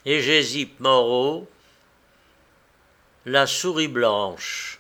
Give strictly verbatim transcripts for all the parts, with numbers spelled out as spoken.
Hégésippe Moreau, La souris blanche.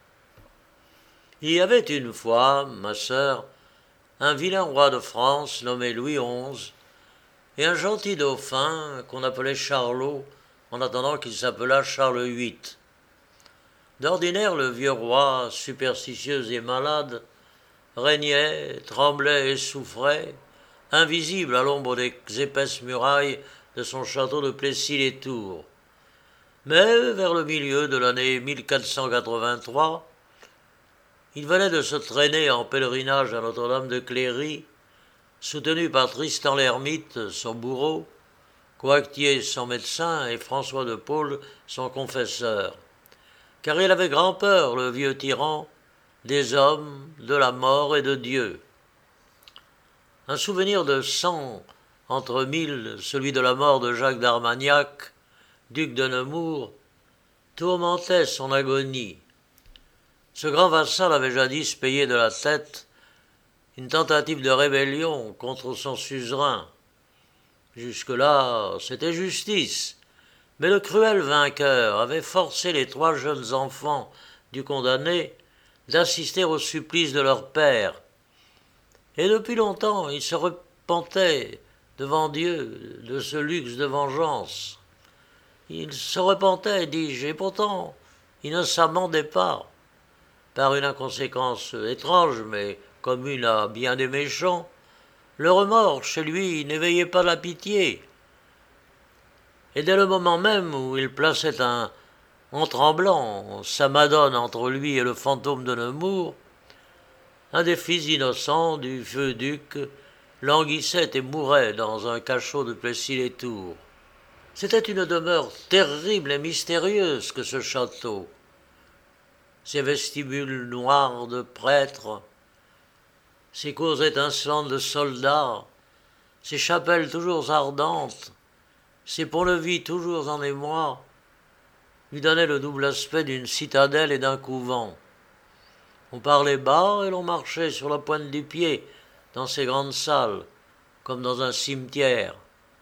Il y avait une fois, ma sœur, un vilain roi de France nommé Louis onze, et un gentil dauphin qu'on appelait Charlot, en attendant qu'il s'appelât Charles huit. D'ordinaire, le vieux roi, superstitieux et malade, régnait, tremblait et souffrait, invisible à l'ombre des épaisses murailles de son château de Plessis-les-Tours. Mais vers le milieu de l'année mille quatre cent quatre-vingt-trois, il venait de se traîner en pèlerinage à Notre-Dame de Cléry, soutenu par Tristan l'Hermite, son bourreau, Coictier, son médecin, et François de Paule, son confesseur. Car il avait grand peur, le vieux tyran, des hommes, de la mort et de Dieu. Un souvenir de sang entre mille, celui de la mort de Jacques d'Armagnac, duc de Nemours, tourmentait son agonie. Ce grand vassal avait jadis payé de la tête une tentative de rébellion contre son suzerain. Jusque-là, c'était justice, mais le cruel vainqueur avait forcé les trois jeunes enfants du condamné d'assister au supplice de leur père. Et depuis longtemps, il se repentait devant Dieu de ce luxe de vengeance. Il se repentait, dis-je, et pourtant innocemment pas, par une inconséquence étrange, mais commune à bien des méchants. Le remords, chez lui, n'éveillait pas la pitié. Et dès le moment même où il plaçait un, en tremblant sa madone entre lui et le fantôme de Nemours, un des fils innocents du feu duc languissait et mourait dans un cachot de Plessis-les-Tours. C'était une demeure terrible et mystérieuse que ce château. Ses vestibules noirs de prêtres, ses cours étincelantes de soldats, ses chapelles toujours ardentes, ses ponts-levis toujours en émoi, lui donnaient le double aspect d'une citadelle et d'un couvent. On parlait bas et l'on marchait sur la pointe du pied dans ces grandes salles, comme dans un cimetière.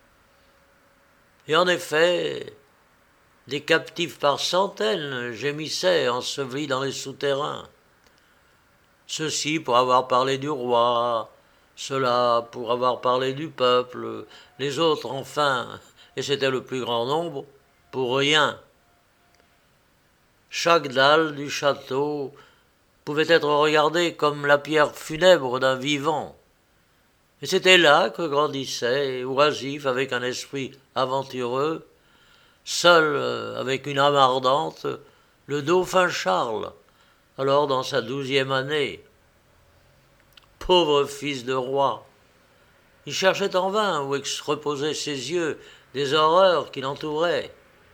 Et en effet, des captifs par centaines gémissaient ensevelis dans les souterrains. Ceux-ci pour avoir parlé du roi, ceux-là pour avoir parlé du peuple, les autres enfin, et c'était le plus grand nombre, pour rien. Chaque dalle du château pouvait être regardée comme la pierre funèbre d'un vivant. Et c'était là que grandissait, oisif avec un esprit aventureux, seul avec une âme ardente, le dauphin Charles, alors dans sa douzième année. Pauvre fils de roi! Il cherchait en vain où reposaient ses yeux des horreurs qui l'entouraient.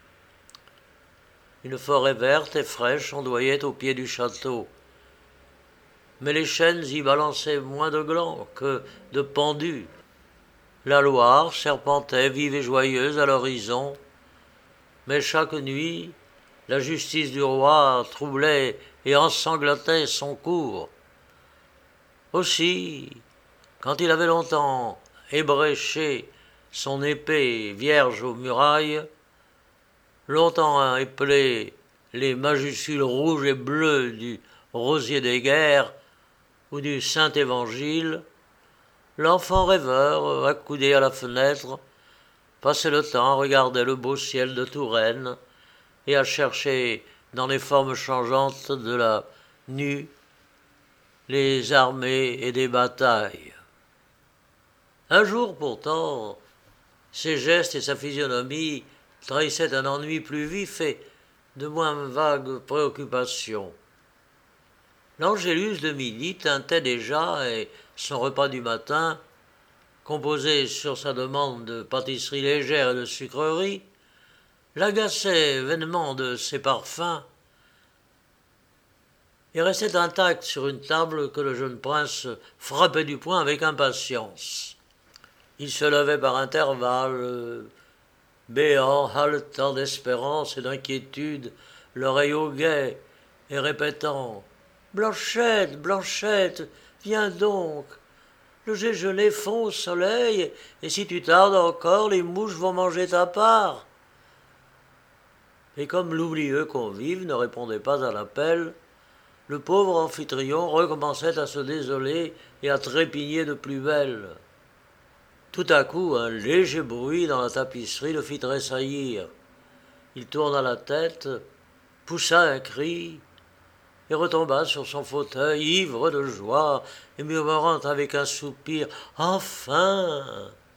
Une forêt verte et fraîche ondoyait au pied du château, mais les chênes y balançaient moins de glands que de pendus. La Loire serpentait vive et joyeuse à l'horizon, mais chaque nuit, la justice du roi troublait et ensanglantait son cours. Aussi, quand il avait longtemps ébréché son épée vierge aux murailles, longtemps épelé les majuscules rouges et bleues du rosier des guerres ou du Saint-Évangile, l'enfant rêveur, accoudé à la fenêtre, passait le temps à regarder le beau ciel de Touraine et à chercher dans les formes changeantes de la nue les armées et des batailles. Un jour pourtant, ses gestes et sa physionomie trahissaient un ennui plus vif et de moins vagues préoccupations. L'angélus de midi teintait déjà et son repas du matin, composé sur sa demande de pâtisseries légères et de sucreries, l'agaçait vainement de ses parfums et restait intact sur une table que le jeune prince frappait du poing avec impatience. Il se levait par intervalles, béant, haletant d'espérance et d'inquiétude, l'oreille au guet, et répétant « Blanchette, Blanchette, viens donc, le déjeuner fond au soleil, et si tu tardes encore, les mouches vont manger ta part. » Et comme l'oublieux convive ne répondait pas à l'appel, le pauvre amphitryon recommençait à se désoler et à trépigner de plus belle. Tout à coup, un léger bruit dans la tapisserie le fit tressaillir. Il tourna la tête, poussa un cri et retomba sur son fauteuil, ivre de joie et murmurant avec un soupir « Enfin !»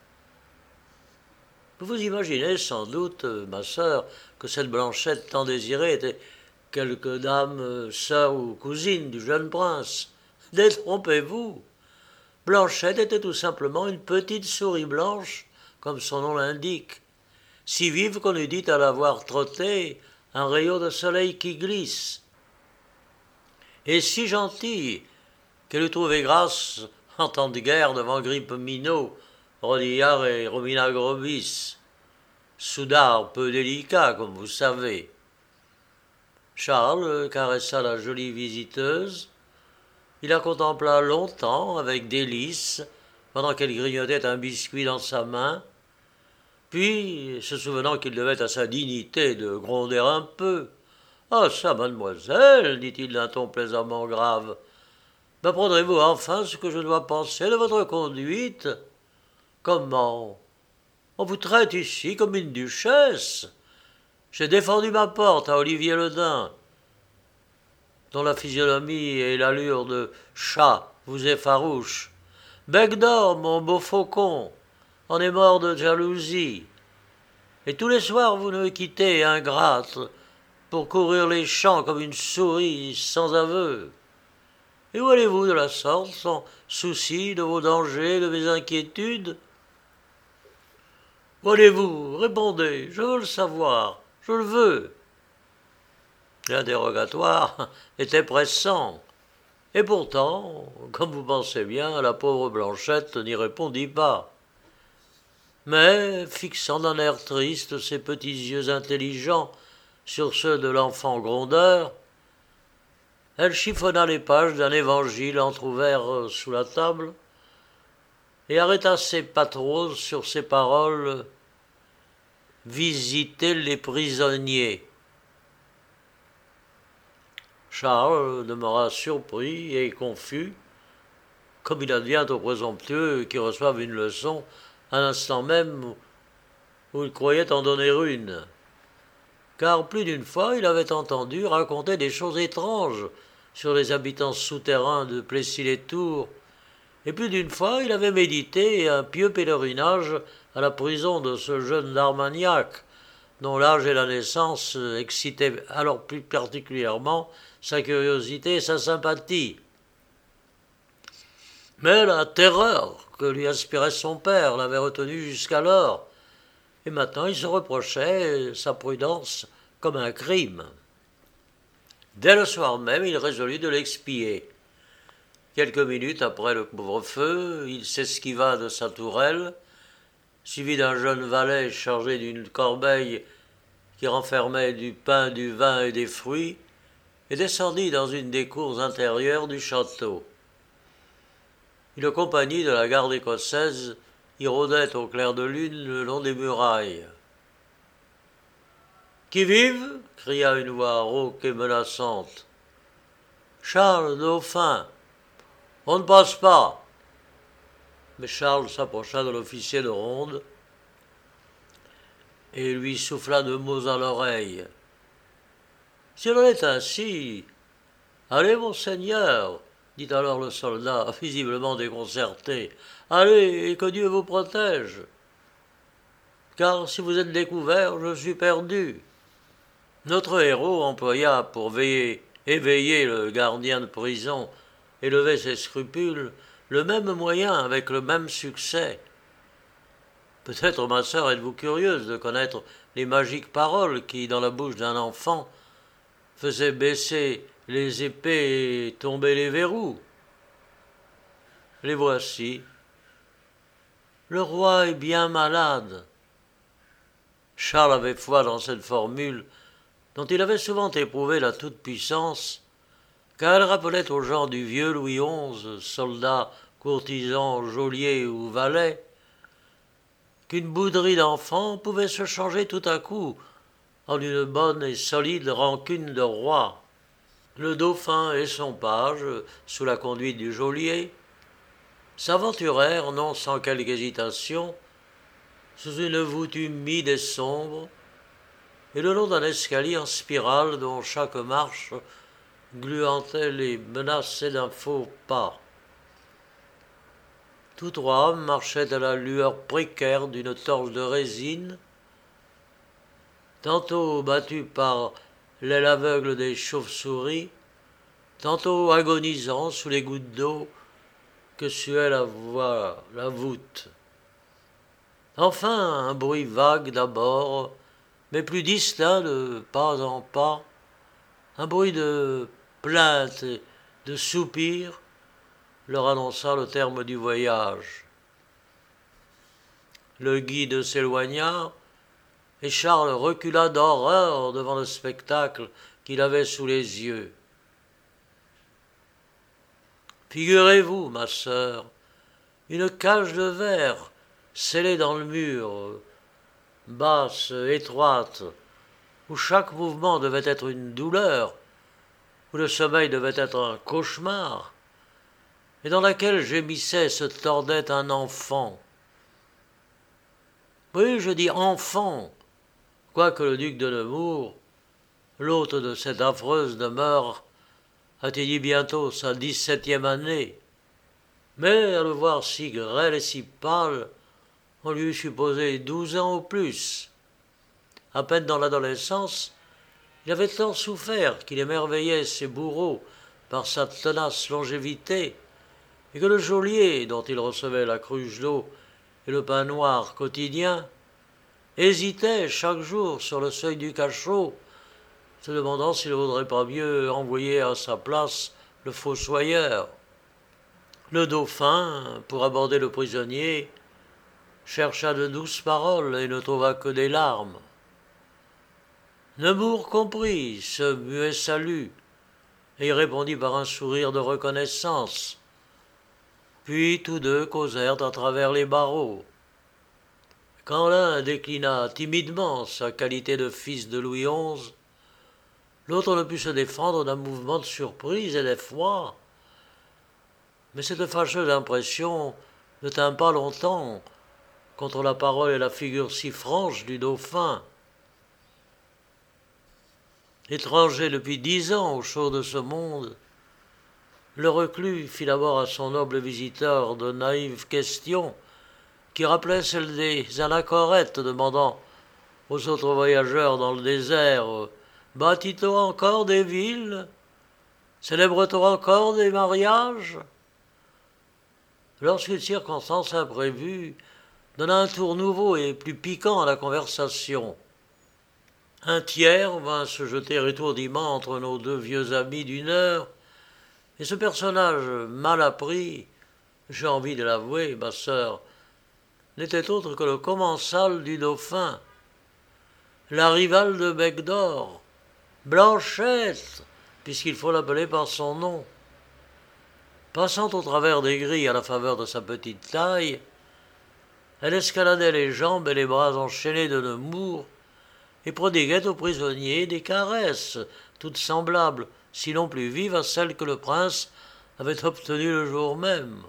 Vous vous imaginez sans doute, ma sœur, que cette Blanchette tant désirée était quelque dame, sœur ou cousine du jeune prince. Détrompez-vous. Blanchette était tout simplement une petite souris blanche, comme son nom l'indique, si vive qu'on eût dit à la voir trotter un rayon de soleil qui glisse, et si gentille qu'elle eût trouvé grâce en temps de guerre devant Grippe Minot, Rodillard et Romina Grobis, soudards peu délicats, comme vous savez. Charles caressa la jolie visiteuse. Il la contempla longtemps, avec délice, pendant qu'elle grignotait un biscuit dans sa main. Puis, se souvenant qu'il devait à sa dignité de gronder un peu, « Ah ça, mademoiselle, dit-il d'un ton plaisamment grave, m'apprendrez-vous enfin ce que je dois penser de votre conduite ? Comment ? On vous traite ici comme une duchesse. J'ai défendu ma porte à Olivier le Daim, dont la physionomie et l'allure de chat vous effarouchent. Bec d'or, mon beau faucon, en est mort de jalousie. Et tous les soirs vous nous quittez, ingrate, pour courir les champs comme une souris sans aveu. Et où allez-vous de la sorte, sans souci de vos dangers, de mes inquiétudes ? Où allez-vous ? Répondez, je veux le savoir, je le veux. » L'interrogatoire était pressant, et pourtant, comme vous pensez bien, la pauvre Blanchette n'y répondit pas. Mais, fixant d'un air triste ses petits yeux intelligents sur ceux de l'enfant grondeur, elle chiffonna les pages d'un évangile entrouvert sous la table et arrêta ses pattes roses sur ces paroles « Visiter les prisonniers ». Charles demeura surpris et confus, comme il advient aux présomptueux qui reçoivent une leçon à l'instant même où ils croyaient en donner une. Car plus d'une fois il avait entendu raconter des choses étranges sur les habitants souterrains de Plessis-les-Tours, et plus d'une fois il avait médité un pieux pèlerinage à la prison de ce jeune d'Armagnac, dont l'âge et la naissance excitaient alors plus particulièrement sa curiosité et sa sympathie. Mais la terreur que lui inspirait son père l'avait retenu jusqu'alors, et maintenant il se reprochait sa prudence comme un crime. Dès le soir même, il résolut de l'expier. Quelques minutes après le couvre-feu, il s'esquiva de sa tourelle, suivi d'un jeune valet chargé d'une corbeille qui renfermait du pain, du vin et des fruits, et descendit dans une des cours intérieures du château. Une compagnie de la garde écossaise y rôdait au clair de lune le long des murailles. « Qui vive ?» cria une voix rauque et menaçante. « Charles Dauphin. »« On ne passe pas. » Mais Charles s'approcha de l'officier de ronde et lui souffla deux mots à l'oreille. « S'il en est ainsi, allez, monseigneur, dit alors le soldat, visiblement déconcerté. Allez, et que Dieu vous protège. Car si vous êtes découvert, je suis perdu. » Notre héros employa pour veiller, éveiller le gardien de prison et lever ses scrupules le même moyen avec le même succès. Peut-être, ma sœur, êtes-vous curieuse de connaître les magiques paroles qui, dans la bouche d'un enfant, faisaient baisser les épées et tomber les verrous. Les voici. Le roi est bien malade. Charles avait foi dans cette formule, dont il avait souvent éprouvé la toute-puissance, car elle rappelait aux gens du vieux Louis onze, soldats, courtisans, geôliers ou valets, qu'une bouderie d'enfant pouvait se changer tout à coup en une bonne et solide rancune de roi. Le dauphin et son page, sous la conduite du geôlier, s'aventurèrent, non sans quelque hésitation, sous une voûte humide et sombre, et le long d'un escalier en spirale dont chaque marche gluantait les menaçait d'un faux pas. Tous trois marchaient à la lueur précaire d'une torche de résine, tantôt battus par l'aile aveugle des chauves-souris, tantôt agonisant sous les gouttes d'eau que suait la, voie, la voûte. Enfin, un bruit vague d'abord, mais plus distinct de pas en pas, un bruit de plainte et de soupir leur annonça le terme du voyage. Le guide s'éloigna, et Charles recula d'horreur devant le spectacle qu'il avait sous les yeux. Figurez-vous, ma sœur, une cage de verre scellée dans le mur, basse, étroite, où chaque mouvement devait être une douleur, où le sommeil devait être un cauchemar, et dans laquelle gémissait et se tordait un enfant. Oui, je dis enfant, quoique le duc de Nemours, l'hôte de cette affreuse demeure, atteignit bientôt sa dix-septième année. Mais à le voir si grêle et si pâle, on lui eût supposé douze ans au plus. À peine dans l'adolescence, il avait tant souffert qu'il émerveillait ses bourreaux par sa tenace longévité, et que le geôlier, dont il recevait la cruche d'eau et le pain noir quotidien, hésitait chaque jour sur le seuil du cachot, se demandant s'il ne vaudrait pas mieux envoyer à sa place le fossoyeur. Le dauphin, pour aborder le prisonnier, chercha de douces paroles et ne trouva que des larmes. Nemours comprit ce muet salut et y répondit par un sourire de reconnaissance. Puis tous deux causèrent à travers les barreaux. Quand l'un déclina timidement sa qualité de fils de Louis onze, l'autre ne put se défendre d'un mouvement de surprise et d'effroi. Mais cette fâcheuse impression ne tint pas longtemps contre la parole et la figure si franche du dauphin. Étranger depuis dix ans au chaud de ce monde, le reclus fit d'abord à son noble visiteur de naïves questions qui rappelaient celles des anachorètes demandant aux autres voyageurs dans le désert « Bâtit-on encore des villes? Célèbre-t-on encore des mariages ?» Lorsqu'une circonstance imprévue donna un tour nouveau et plus piquant à la conversation. Un tiers vint se jeter étourdiment entre nos deux vieux amis d'une heure, et ce personnage mal appris, j'ai envie de l'avouer, ma sœur, n'était autre que le commensal du dauphin, la rivale de Bec d'Or, Blanchette, puisqu'il faut l'appeler par son nom. Passant au travers des grilles à la faveur de sa petite taille, elle escaladait les jambes et les bras enchaînés de Nemours et prodiguait aux prisonniers des caresses, toutes semblables, sinon plus vives, à celles que le prince avait obtenues le jour même.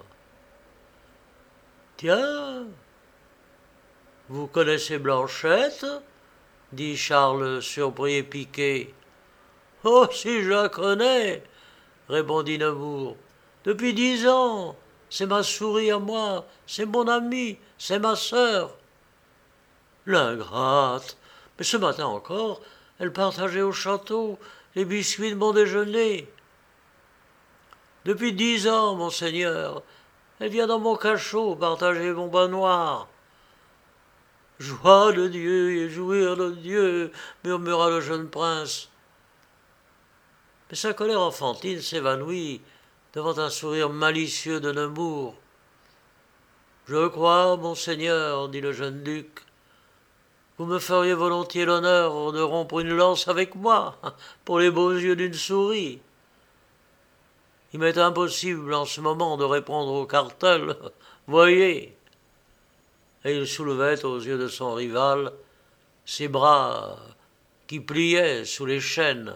« Tiens, vous connaissez Blanchette ?» dit Charles, surpris et piqué. « Oh, si je la connais !» répondit Nemours. « Depuis dix ans, c'est ma souris à moi, c'est mon amie, c'est ma sœur. » L'ingrate! Mais ce matin encore, elle partageait au château les biscuits de mon déjeuner. Depuis dix ans, monseigneur, elle vient dans mon cachot partager mon bain noir. Joie de Dieu et jouir de Dieu, murmura le jeune prince. Mais sa colère enfantine s'évanouit devant un sourire malicieux de Nemours. Je crois, monseigneur, dit le jeune duc, vous me feriez volontiers l'honneur de rompre une lance avec moi pour les beaux yeux d'une souris. Il m'est impossible en ce moment de répondre au cartel, voyez. Et il soulevait aux yeux de son rival ses bras qui pliait sous les chaînes.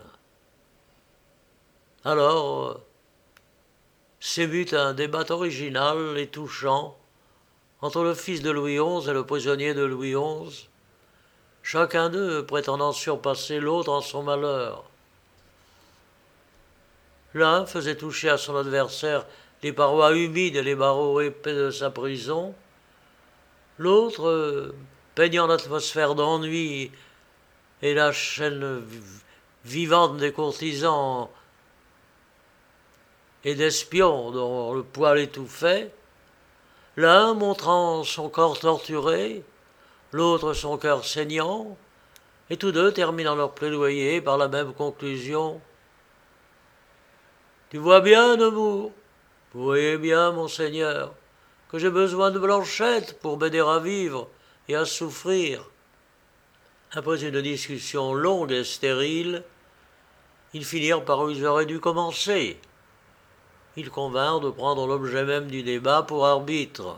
Alors s'émut un débat original et touchant entre le fils de Louis onze et le prisonnier de Louis onze, chacun d'eux prétendant surpasser l'autre en son malheur. L'un faisait toucher à son adversaire les parois humides et les barreaux épais de sa prison, l'autre, peignant l'atmosphère d'ennui et la chaîne vivante des courtisans et d'espions dont le poil étouffait, l'un montrant son corps torturé, l'autre son cœur saignant, et tous deux terminant leur plaidoyer par la même conclusion. « Tu vois bien, Nemours, vous voyez bien, monseigneur, que j'ai besoin de Blanchette pour m'aider à vivre et à souffrir. » Après une discussion longue et stérile, ils finirent par où ils auraient dû commencer. Ils convinrent de prendre l'objet même du débat pour arbitre.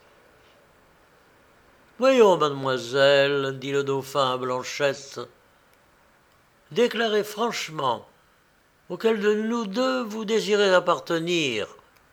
« Voyons, mademoiselle, dit le dauphin à Blanchette, déclarez franchement auquel de nous deux vous désirez appartenir. »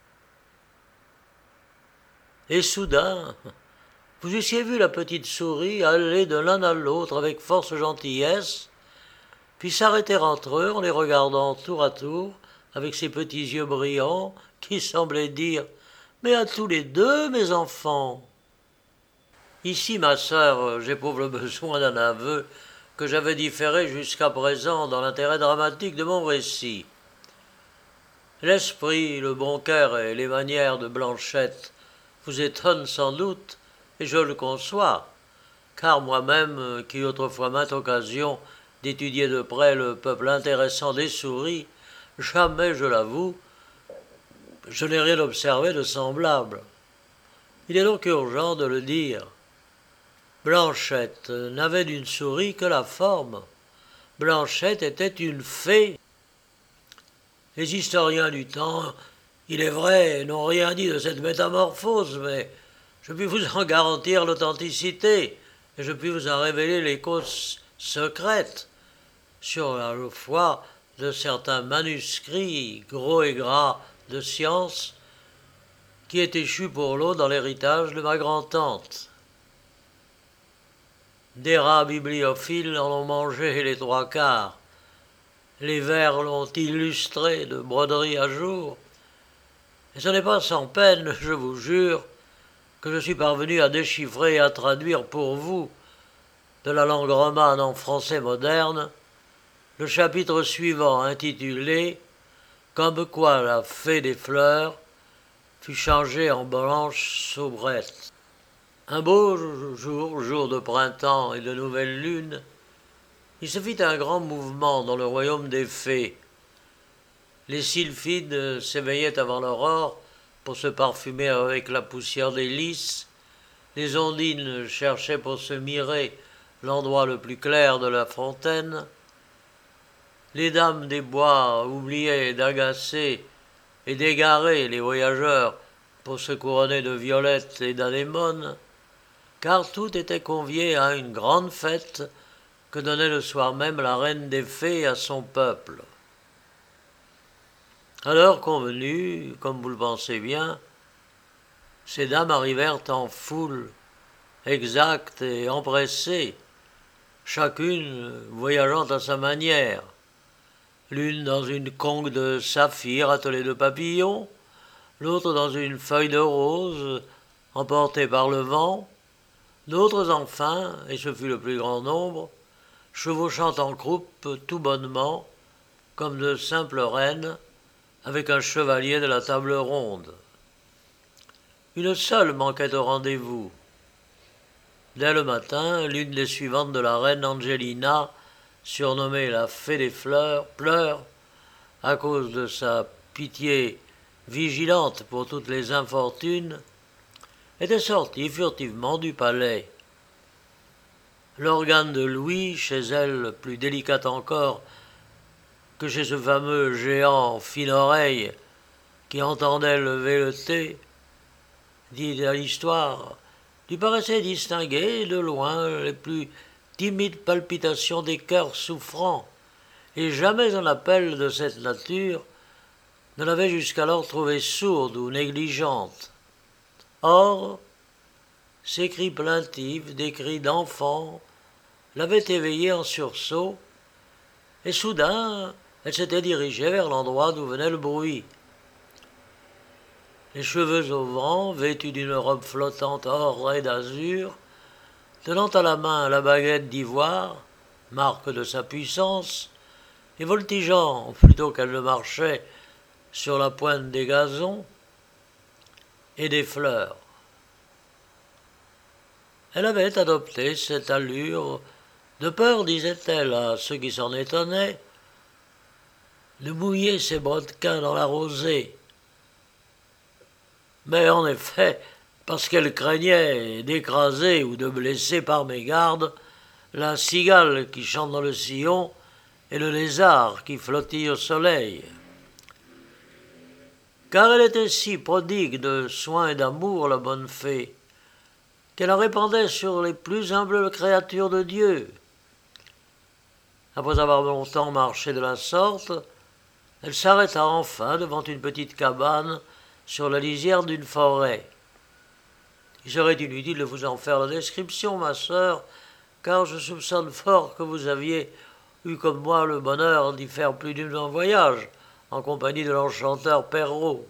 Et soudain, vous eussiez vu la petite souris aller de l'un à l'autre avec force gentillesse, puis s'arrêter entre eux en les regardant tour à tour avec ses petits yeux brillants qui semblaient dire « Mais à tous les deux, mes enfants !» Ici, ma sœur, j'éprouve le besoin d'un aveu que j'avais différé jusqu'à présent dans l'intérêt dramatique de mon récit. L'esprit, le bon cœur et les manières de Blanchette vous étonnent sans doute, et je le conçois, car moi-même, qui eus autrefois maintes occasions d'étudier de près le peuple intéressant des souris, jamais, je l'avoue, je n'ai rien observé de semblable. Il est donc urgent de le dire. Blanchette n'avait d'une souris que la forme. Blanchette était une fée. Les historiens du temps, il est vrai, n'ont rien dit de cette métamorphose, mais je puis vous en garantir l'authenticité, et je puis vous en révéler les causes secrètes, sur la foi de certains manuscrits gros et gras de science qui est échu pour l'eau dans l'héritage de ma grand-tante. Des rats bibliophiles en ont mangé les trois quarts, les vers l'ont illustré de broderies à jour, et ce n'est pas sans peine, je vous jure, que je suis parvenu à déchiffrer et à traduire pour vous, de la langue romane en français moderne, le chapitre suivant intitulé « Comme quoi la fée des fleurs fut changée en blanche soubrette ». Un beau jour, jour de printemps et de nouvelle lune, il se fit un grand mouvement dans le royaume des fées. Les sylphides s'éveillaient avant l'aurore pour se parfumer avec la poussière des lys, les ondines cherchaient pour se mirer l'endroit le plus clair de la fontaine, les dames des bois oubliaient d'agacer et d'égarer les voyageurs pour se couronner de violettes et d'anémones, car tout était convié à une grande fête que donnait le soir même la reine des fées à son peuple. À l'heure convenue, comme vous le pensez bien, ces dames arrivèrent en foule, exactes et empressées, chacune voyageant à sa manière, l'une dans une conque de saphir attelée de papillons, l'autre dans une feuille de rose emportée par le vent, d'autres enfin, et ce fut le plus grand nombre, chevauchant en croupe tout bonnement, comme de simples reines, avec un chevalier de la table ronde. Une seule manquait au rendez-vous. Dès le matin, l'une des suivantes de la reine Angelina, surnommée la fée des fleurs, pleure, à cause de sa pitié vigilante pour toutes les infortunes, était sortie furtivement du palais. L'organe de Louis, chez elle plus délicat encore que chez ce fameux géant fine oreille qui entendait lever le thé, dit à l'histoire, lui paraissait distinguer de loin les plus timide palpitation des cœurs souffrants, et jamais un appel de cette nature ne l'avait jusqu'alors trouvée sourde ou négligente. Or, ces cris plaintifs, des cris d'enfants, l'avaient éveillée en sursaut, et soudain, elle s'était dirigée vers l'endroit d'où venait le bruit. Les cheveux au vent, vêtue d'une robe flottante or et d'azur, tenant à la main la baguette d'ivoire, marque de sa puissance, et voltigeant, plutôt qu'elle ne marchait, sur la pointe des gazons et des fleurs. Elle avait adopté cette allure, de peur, disait-elle à ceux qui s'en étonnaient, de mouiller ses brodequins dans la rosée. Mais en effet, parce qu'elle craignait d'écraser ou de blesser par mégarde la cigale qui chante dans le sillon et le lézard qui flottille au soleil. Car elle était si prodigue de soins et d'amour, la bonne fée, qu'elle en répandait sur les plus humbles créatures de Dieu. Après avoir longtemps marché de la sorte, elle s'arrêta enfin devant une petite cabane sur la lisière d'une forêt. Il serait inutile de vous en faire la description, ma sœur, car je soupçonne fort que vous aviez eu comme moi le bonheur d'y faire plus d'un voyage, en compagnie de l'enchanteur Perrault.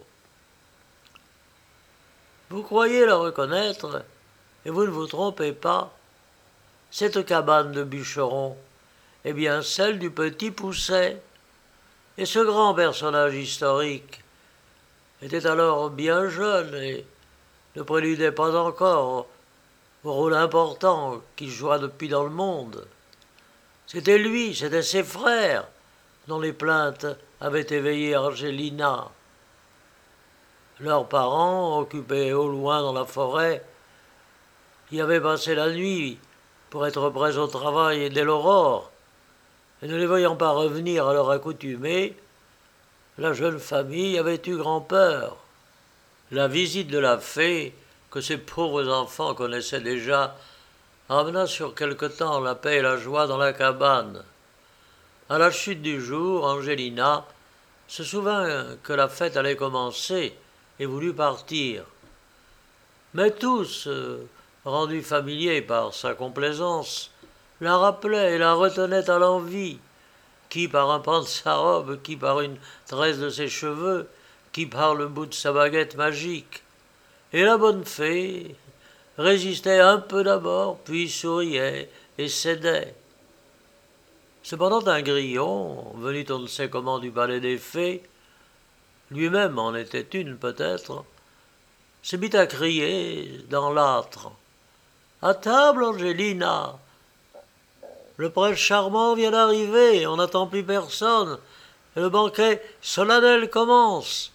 Vous croyez la reconnaître, et vous ne vous trompez pas. Cette cabane de bûcheron est bien celle du petit Pousset, et ce grand personnage historique était alors bien jeune et ne préludait pas encore au rôle important qu'il joua depuis dans le monde. C'était lui, c'étaient ses frères, dont les plaintes avaient éveillé Angelina. Leurs parents, occupés au loin dans la forêt, y avaient passé la nuit pour être prêts au travail dès l'aurore, et ne les voyant pas revenir à leur accoutumée, la jeune famille avait eu grand-peur. La visite de la fée, que ces pauvres enfants connaissaient déjà, amena sur quelque temps la paix et la joie dans la cabane. À la chute du jour, Angelina se souvint que la fête allait commencer et voulut partir. Mais tous, euh, rendus familiers par sa complaisance, la rappelaient et la retenaient à l'envi, qui par un pan de sa robe, qui par une tresse de ses cheveux, qui par le bout de sa baguette magique. Et la bonne fée résistait un peu d'abord, puis souriait et cédait. Cependant un grillon, venu on ne sait comment du palais des fées, lui-même en était une peut-être, se mit à crier dans l'âtre. « À table, Angelina! Le prince charmant vient d'arriver, on n'attend plus personne, et le banquet solennel commence.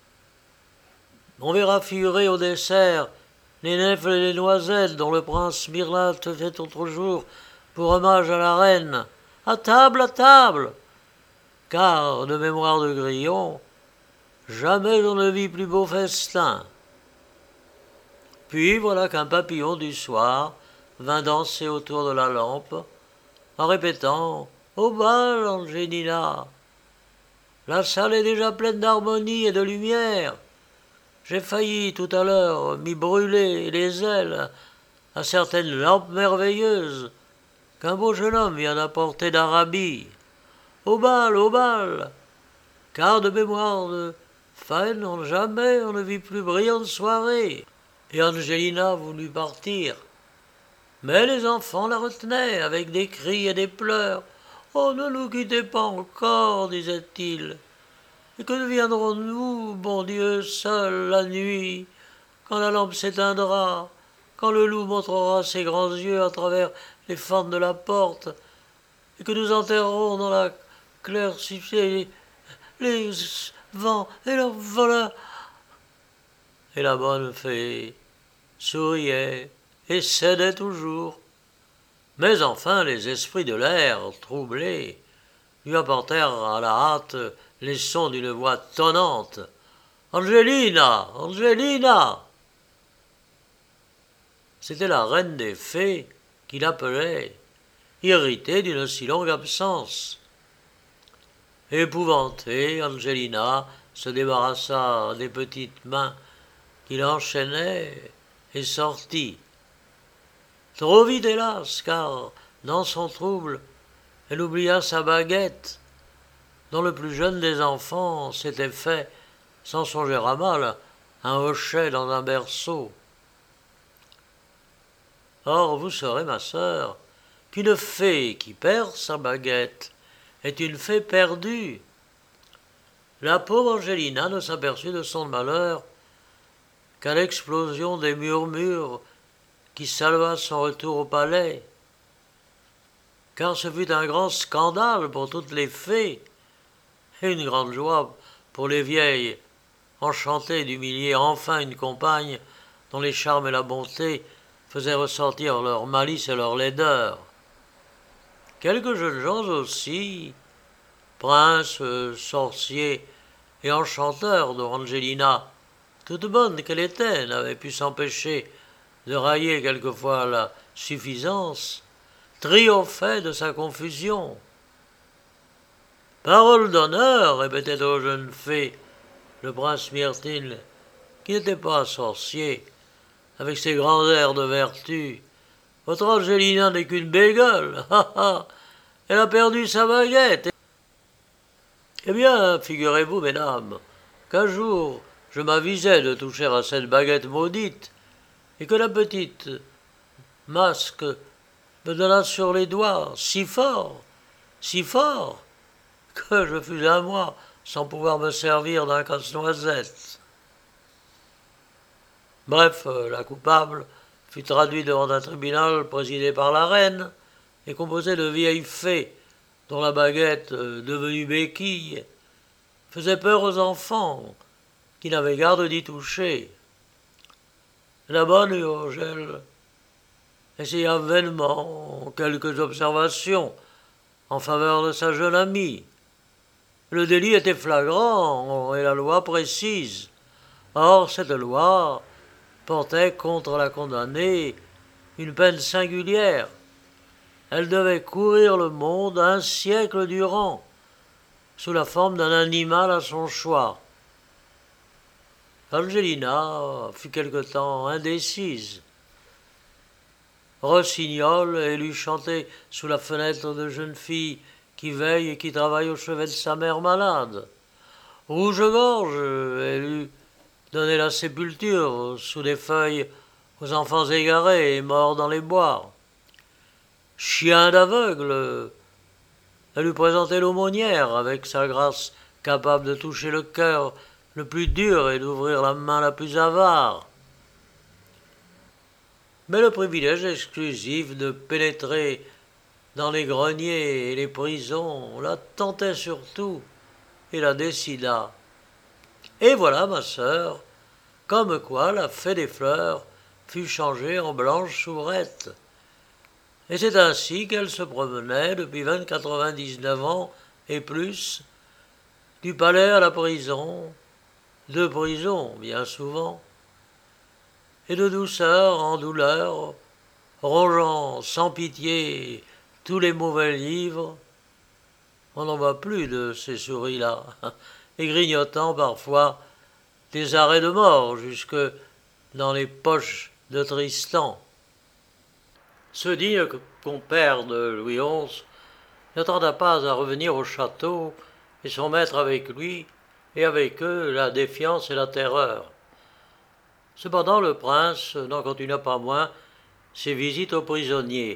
On verra figurer au dessert les nèfles et les noisettes dont le prince Mirlin fait l'autre jour pour hommage à la reine. À table, à table! Car, de mémoire de grillon, jamais on ne vit plus beau festin. » Puis voilà qu'un papillon du soir vint danser autour de la lampe, en répétant « Au bal, Angelina ! La salle est déjà pleine d'harmonie et de lumière. J'ai failli tout à l'heure m'y brûler les ailes à certaines lampes merveilleuses qu'un beau jeune homme vient d'apporter d'Arabie. Au bal, au bal! Car de mémoire de Faine, jamais on ne vit plus brillante soirée. » Et Angelina voulut partir. Mais les enfants la retenaient avec des cris et des pleurs. « Oh, ne nous quittez pas encore, disait-il. Et que deviendrons-nous, bon Dieu, seul la nuit, quand la lampe s'éteindra, quand le loup montrera ses grands yeux à travers les fentes de la porte, et que nous enterrerons dans la claircité les vents et leurs voleurs. » Et la bonne fée souriait et cédait toujours. Mais enfin les esprits de l'air, troublés, lui apportèrent à la hâte les sons d'une voix tonnante. « Angelina! Angelina !» C'était la reine des fées qui l'appelait, irritée d'une si longue absence. Épouvantée, Angelina se débarrassa des petites mains qui l'enchaînaient et sortit. Trop vite, hélas, car, dans son trouble, elle oublia sa baguette, dont le plus jeune des enfants s'était fait, sans songer à mal, un hochet dans un berceau. Or, vous saurez, ma sœur, qu'une fée qui perd sa baguette est une fée perdue. La pauvre Angelina ne s'aperçut de son malheur qu'à l'explosion des murmures qui salua son retour au palais, car ce fut un grand scandale pour toutes les fées, et une grande joie pour les vieilles, enchantées d'humilier enfin une compagne dont les charmes et la bonté faisaient ressortir leur malice et leur laideur. Quelques jeunes gens aussi, princes, sorciers et enchanteurs dont Angelina, toute bonne qu'elle était, n'avait pu s'empêcher de railler quelquefois la suffisance, triomphaient de sa confusion. Parole d'honneur, répétait aux jeunes fées le prince Myrtille, qui n'était pas sorcier, avec ses grands airs de vertu. Votre Angelina n'est qu'une bégueule, ha ha, elle a perdu sa baguette. Eh bien, figurez-vous, mesdames, qu'un jour je m'avisai de toucher à cette baguette maudite, et que la petite masque me donna sur les doigts si fort, si fort, que je fus un mois sans pouvoir me servir d'un casse-noisette. Bref, la coupable fut traduite devant un tribunal présidé par la reine et composé de vieilles fées dont la baguette, devenue béquille, faisait peur aux enfants qui n'avaient garde d'y toucher. La bonne Urgelle essaya vainement quelques observations en faveur de sa jeune amie. Le délit était flagrant et la loi précise. Or, cette loi portait contre la condamnée une peine singulière. Elle devait courir le monde un siècle durant, sous la forme d'un animal à son choix. Angelina fut quelque temps indécise. Rossignol, elle eut chanté sous la fenêtre de jeunes filles qui veillent et qui travaillent au chevet de sa mère malade. Rouge-gorge, elle eut donné la sépulture sous des feuilles aux enfants égarés et morts dans les bois. Chien d'aveugle, elle eut présenté l'aumônière avec sa grâce capable de toucher le cœur le plus dur et d'ouvrir la main la plus avare. Mais le privilège exclusif de pénétrer dans les greniers et les prisons la tentait surtout et la décida. Et voilà, ma sœur, comme quoi la fée des fleurs fut changée en blanche soubrette. Et c'est ainsi qu'elle se promenait depuis vingt quatre-vingt-dix-neuf ans et plus, du palais à la prison, de prison bien souvent, et de douceur en douleur, rongeant sans pitié tous les mauvais livres. On n'en voit plus de ces souris-là, et grignotant parfois des arrêts de mort jusque dans les poches de Tristan. Ce digne compère de Louis onze ne tarda pas à revenir au château et son maître avec lui, et avec eux la défiance et la terreur. Cependant le prince n'en continua pas moins ses visites aux prisonniers.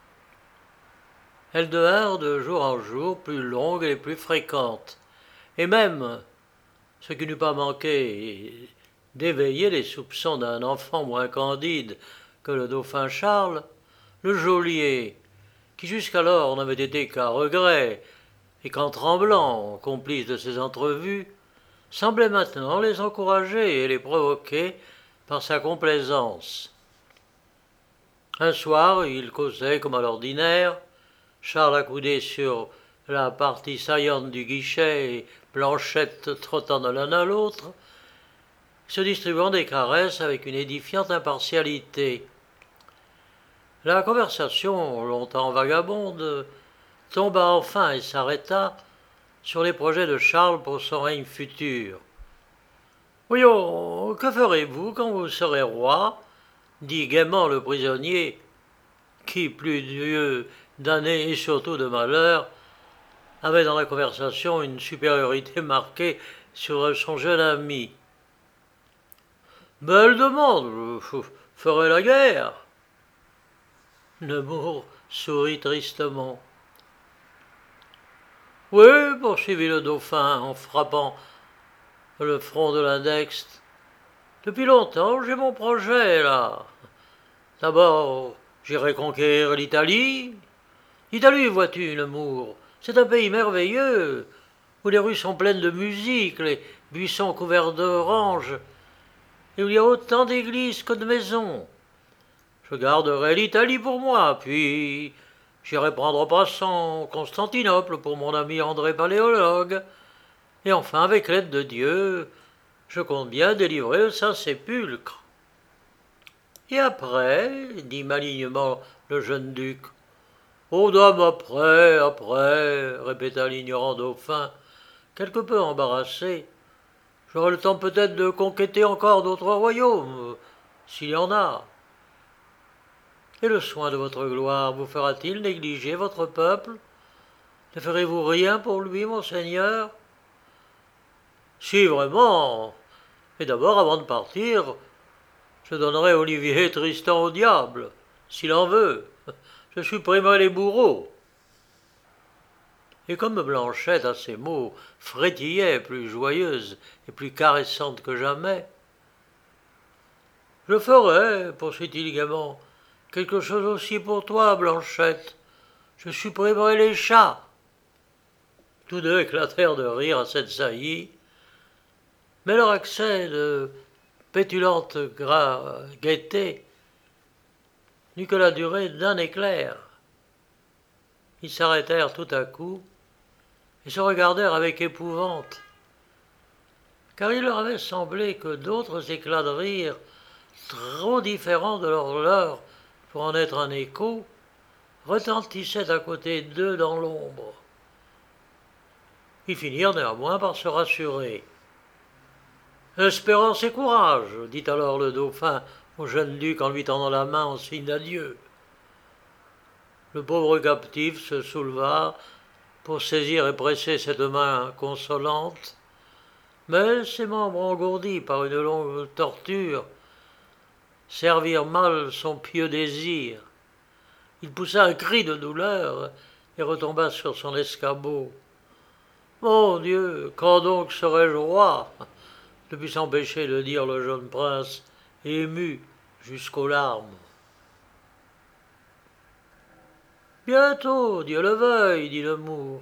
Elles devinrent de jour en jour plus longues et plus fréquentes, et même, ce qui n'eût pas manqué d'éveiller les soupçons d'un enfant moins candide que le dauphin Charles, le geôlier, qui jusqu'alors n'avait été qu'à regret et qu'en tremblant, complice de ces entrevues, semblait maintenant les encourager et les provoquer par sa complaisance. Un soir, il causait comme à l'ordinaire, Charles accoudé sur la partie saillante du guichet et Blanchette trottant de l'un à l'autre, se distribuant des caresses avec une édifiante impartialité. La conversation, longtemps vagabonde, tomba enfin et s'arrêta sur les projets de Charles pour son règne futur. Voyons, que ferez-vous quand vous serez roi dit gaiement le prisonnier, qui, plus Dieu d'années et surtout de malheur, avait dans la conversation une supériorité marquée sur son jeune ami. Belle demande, je ferai la guerre. Nemours sourit tristement. Oui, poursuivit le dauphin en frappant le front de l'index. Depuis longtemps, j'ai mon projet, là. D'abord, j'irai conquérir l'Italie. L'Italie, vois-tu, Nemours, c'est un pays merveilleux, où les rues sont pleines de musique, les buissons couverts d'oranges, et où il y a autant d'églises que de maisons. Je garderai l'Italie pour moi, puis j'irai prendre passant Constantinople pour mon ami André Paléologue, et enfin, avec l'aide de Dieu, je compte bien délivrer le Saint-Sépulcre. Et après, dit malignement le jeune duc. Oh dame, après, après, répéta l'ignorant dauphin, quelque peu embarrassé. J'aurai le temps peut-être de conquêter encore d'autres royaumes, s'il y en a. Et le soin de votre gloire vous fera-t-il négliger votre peuple? Ne ferez-vous rien pour lui, monseigneur? Si, vraiment. Et d'abord, avant de partir, je donnerai Olivier Tristan au diable, s'il en veut. Je supprimerai les bourreaux. Et comme Blanchette, à ces mots, frétillait, plus joyeuse et plus caressante que jamais, je ferai, poursuit-il gaiement, quelque chose aussi pour toi, Blanchette. Je supprimerai les chats. Tous deux éclatèrent de rire à cette saillie, mais leur accès de pétulante gaieté n'eut que la durée d'un éclair. Ils s'arrêtèrent tout à coup et se regardèrent avec épouvante, car il leur avait semblé que d'autres éclats de rire, trop différents de leurs leurs pour en être un écho, retentissaient à côté d'eux dans l'ombre. Ils finirent néanmoins par se rassurer. « Espérance et courage, dit alors le dauphin au jeune duc en lui tendant la main en signe d'adieu. Le pauvre captif se souleva pour saisir et presser cette main consolante, mais ses membres engourdis par une longue torture servirent mal son pieux désir. Il poussa un cri de douleur et retomba sur son escabeau. Mon Dieu, quand donc serai-je roi? Ne put s'empêcher de dire le jeune prince, ému jusqu'aux larmes. Bientôt, Dieu le veuille, dit Nemours.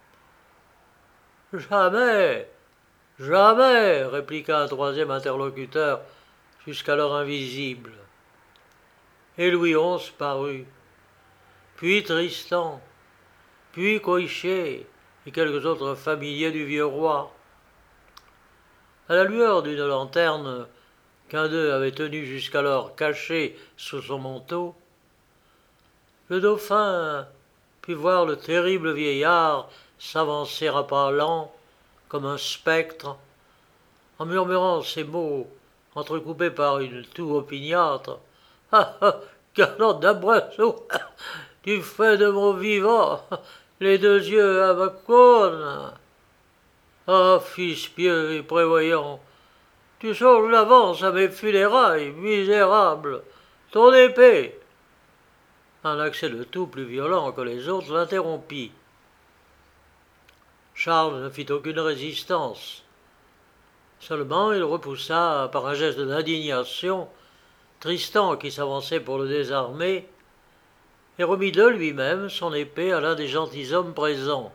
Jamais, jamais, répliqua un troisième interlocuteur, jusqu'alors invisible. Et Louis onze parut, puis Tristan, puis Coichet et quelques autres familiers du vieux roi. À la lueur d'une lanterne qu'un d'eux avait tenue jusqu'alors cachée sous son manteau, le dauphin put voir le terrible vieillard s'avancer à pas lents, comme un spectre, en murmurant ces mots entrecoupés par une toux opiniâtre. « Ah ah, galant d'Abrasseau, tu fais de mon vivant les deux yeux à ma cône. Ah, fils pieux et prévoyant, tu songes d'avance à mes funérailles, misérable, ton épée. » Un accès de toux plus violent que les autres l'interrompit. Charles ne fit aucune résistance. Seulement il repoussa, par un geste d'indignation, Tristan qui s'avançait pour le désarmer, et remit de lui-même son épée à l'un des gentilshommes présents.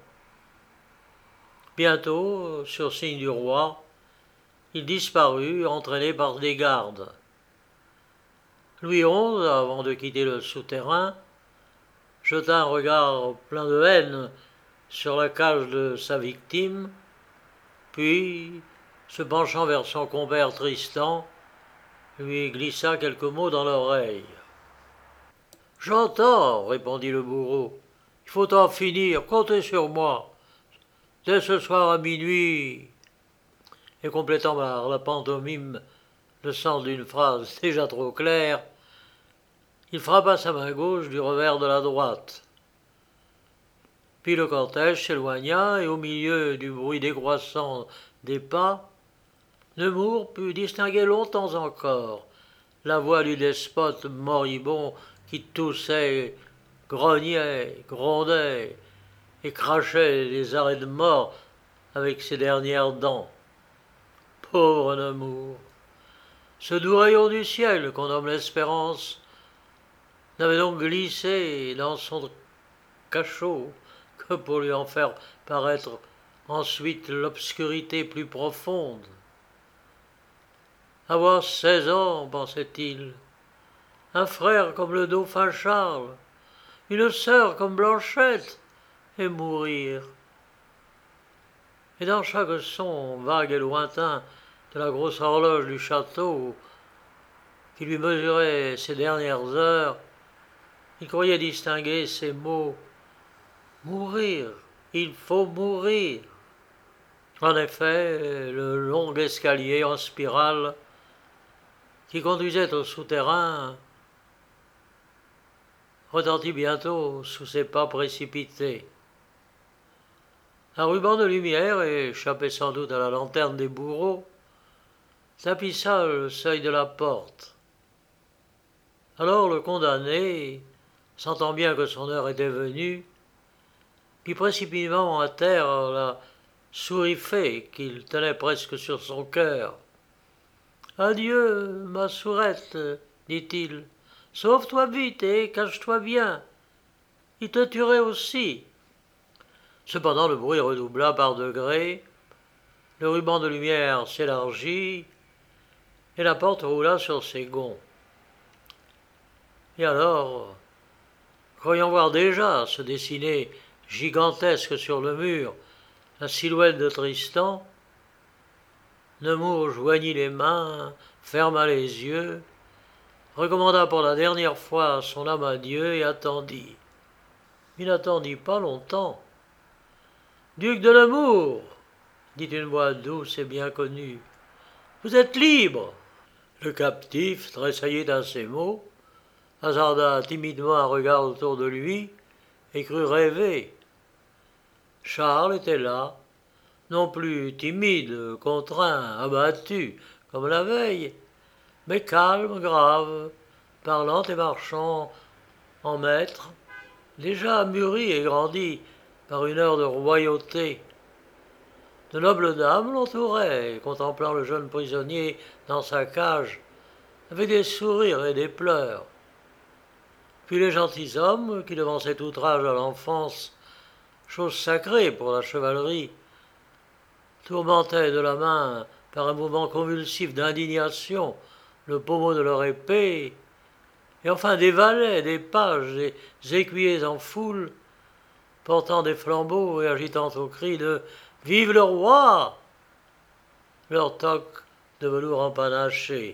Bientôt, sur signe du roi, il disparut, entraîné par des gardes. Louis onze, avant de quitter le souterrain, jeta un regard plein de haine sur la cage de sa victime, puis, se penchant vers son compère Tristan, lui glissa quelques mots dans l'oreille. J'entends, répondit le bourreau. Il faut en finir, comptez sur moi. Dès ce soir à minuit. Et complétant par la pantomime le sens d'une phrase déjà trop claire, il frappa sa main gauche du revers de la droite. Puis le cortège s'éloigna et au milieu du bruit décroissant des pas, Nemours put distinguer longtemps encore la voix du despote moribond qui toussait, grognait, grondait et crachait des arrêts de mort avec ses dernières dents. Pauvre Nemours! Ce doux rayon du ciel qu'on nomme l'espérance n'avait donc glissé dans son cachot que pour lui en faire paraître ensuite l'obscurité plus profonde. Avoir seize ans, pensait-il, un frère comme le dauphin Charles, une sœur comme Blanchette, et mourir. Et dans chaque son vague et lointain de la grosse horloge du château, qui lui mesurait ses dernières heures, il croyait distinguer ces mots « Mourir, il faut mourir ». En effet, le long escalier en spirale qui conduisait au souterrain retentit bientôt sous ses pas précipités. Un ruban de lumière, échappé sans doute à la lanterne des bourreaux, tapissa le seuil de la porte. Alors le condamné, sentant bien que son heure était venue, prit précipitamment à terre la souris fée qu'il tenait presque sur son cœur. « Adieu, ma sourette, dit-il, sauve-toi vite et cache-toi bien. Il te tuerait aussi. » Cependant le bruit redoubla par degrés, le ruban de lumière s'élargit, et la porte roula sur ses gonds. Et alors, croyant voir déjà se dessiner gigantesque sur le mur la silhouette de Tristan, Nemours joignit les mains, ferma les yeux, recommanda pour la dernière fois son âme à Dieu et attendit. Il n'attendit pas longtemps. « Duc de Nemours !» dit une voix douce et bien connue. « Vous êtes libre !» Le captif tressaillit à ces mots, hasarda timidement un regard autour de lui et crut rêver. Charles était là, non plus timide, contraint, abattu, comme la veille, mais calme, grave, parlant et marchant en maître, déjà mûri et grandi par une heure de royauté. De nobles dames l'entouraient, contemplant le jeune prisonnier dans sa cage, avec des sourires et des pleurs. Puis les gentilshommes, qui devant cet outrage à l'enfance, chose sacrée pour la chevalerie, tourmentaient de la main, par un mouvement convulsif d'indignation, le pommeau de leur épée, et enfin des valets, des pages, des écuyers en foule, portant des flambeaux et agitant au cri de « Vive le roi !» leur toque de velours empanaché.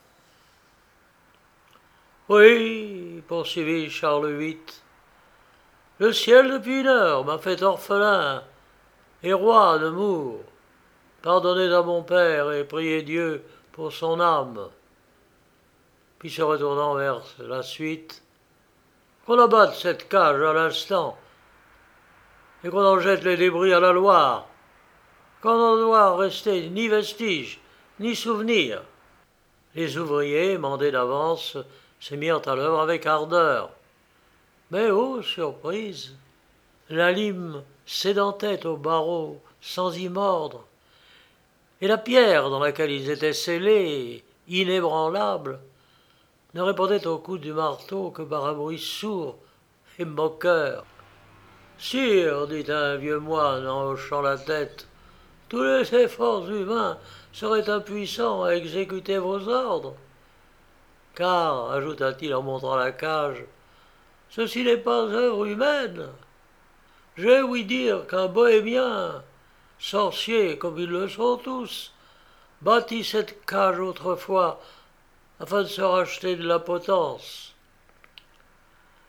« Oui, poursuivit Charles huit, le ciel depuis une heure m'a fait orphelin et roi de Nemours. Pardonnez à mon père et priez Dieu pour son âme. » Puis se retournant vers la suite, « Qu'on abatte cette cage à l'instant et qu'on en jette les débris à la Loire, qu'on n'en doit rester ni vestige, ni souvenir. » Les ouvriers, mandés d'avance, se mirent à l'œuvre avec ardeur. Mais, ô surprise, la lime s'édentait aux barreaux sans y mordre, et la pierre dans laquelle ils étaient scellés, inébranlable, ne répondait au coup du marteau que par un bruit sourd et moqueur. « Sire, dit un vieux moine en hochant la tête, tous les efforts humains seraient impuissants à exécuter vos ordres. Car, ajouta-t-il en montrant la cage, ceci n'est pas œuvre humaine. J'ai ouï dire qu'un bohémien, sorcier comme ils le sont tous, bâtit cette cage autrefois afin de se racheter de la potence.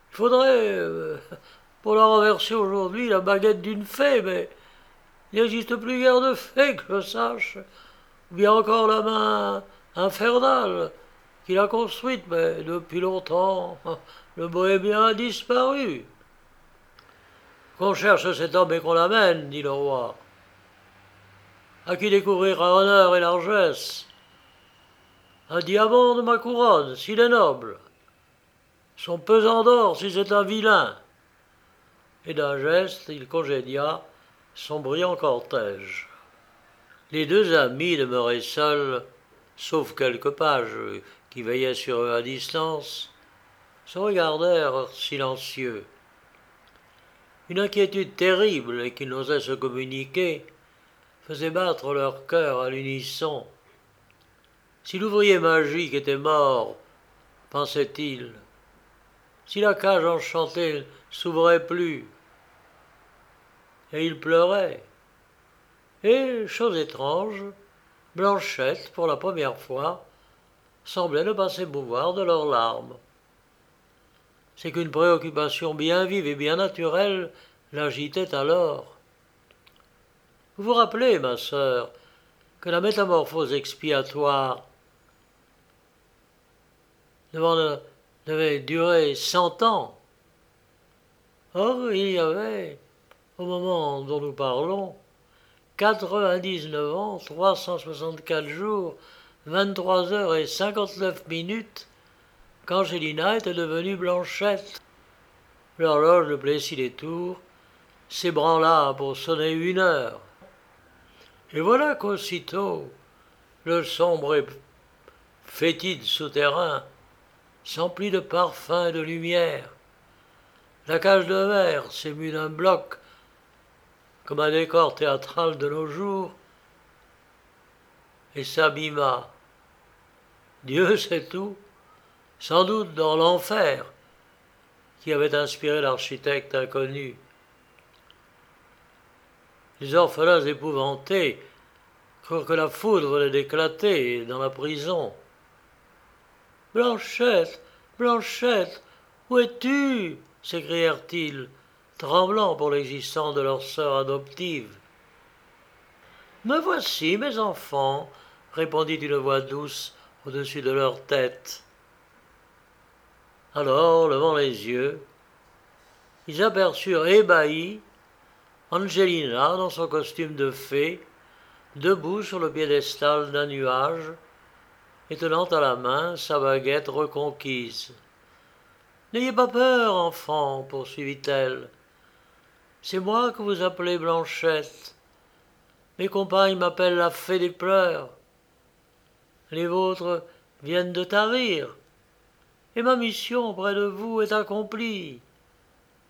Il faudrait, euh, pour la renverser aujourd'hui, la baguette d'une fée, mais il n'existe plus guère de fée que je sache. Ou bien encore la main infernale qui l'a construite, mais depuis longtemps, le bohémien a disparu. Qu'on cherche cet homme et qu'on l'amène, dit le roi, à qui découvrira honneur et largesse. Un diamant de ma couronne, s'il est noble, son pesant d'or, si c'est un vilain. Et d'un geste, il congédia son brillant cortège. Les deux amis demeuraient seuls, sauf quelques pages qui veillaient sur eux à distance, se regardèrent silencieux. Une inquiétude terrible et qu'ils n'osaient se communiquer faisait battre leur cœur à l'unisson. Si l'ouvrier magique était mort, pensait-il, si la cage enchantée s'ouvrait plus, et il pleurait. Et, chose étrange, Blanchette, pour la première fois, semblait ne pas s'émouvoir de leurs larmes. C'est qu'une préoccupation bien vive et bien naturelle l'agitait alors. Vous vous rappelez, ma sœur, que la métamorphose expiatoire devait durer cent ans. Or, il y avait, au moment dont nous parlons, quatre-vingt-dix-neuf ans, trois cent soixante-quatre jours, vingt-trois heures et cinquante-neuf minutes, qu'Angelina était devenue Blanchette. L'horloge de Plessis-les-Tours s'ébranla pour sonner une heure. Et voilà qu'aussitôt, le sombre et fétide souterrain s'emplit de parfums et de lumière. La cage de verre s'émut d'un bloc, comme un décor théâtral de nos jours, et s'abîma. Dieu sait tout, sans doute dans l'enfer qui avait inspiré l'architecte inconnu. Les orphelins épouvantés crurent que la foudre venait d'éclater dans la prison. « Blanchette, Blanchette, où es-tu » s'écrièrent-ils, tremblant pour l'existence de leur sœur adoptive. « Me voici, mes enfants, » répondit une voix douce au-dessus de leur tête. Alors, levant les yeux, ils aperçurent ébahis Angelina dans son costume de fée, debout sur le piédestal d'un nuage, et tenant à la main sa baguette reconquise. « N'ayez pas peur, enfants, poursuivit-elle. C'est moi que vous appelez Blanchette. Mes compagnes m'appellent la fée des pleurs. Les vôtres viennent de tarir, et ma mission près de vous est accomplie. Adieu. »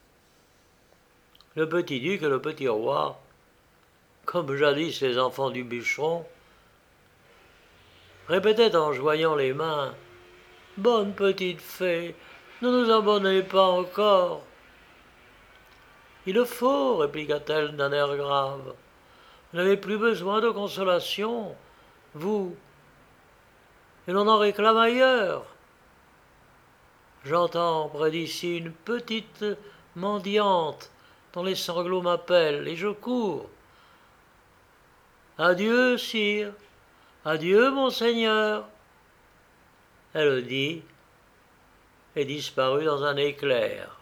Le petit duc et le petit roi, comme jadis les enfants du bûcheron, répétaient en joignant les mains « Bonne petite fée, ne nous abandonnez pas encore. » « Il le faut, répliqua-t-elle d'un air grave. Vous n'avez plus besoin de consolation, vous, et l'on en réclame ailleurs. J'entends près d'ici une petite mendiante dont les sanglots m'appellent, et je cours. Adieu, sire, adieu, monseigneur. Elle dit et disparut dans un éclair.